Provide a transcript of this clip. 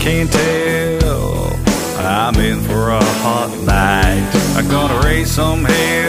can't tell, I'm in for a hot night. I'm gonna raise some hell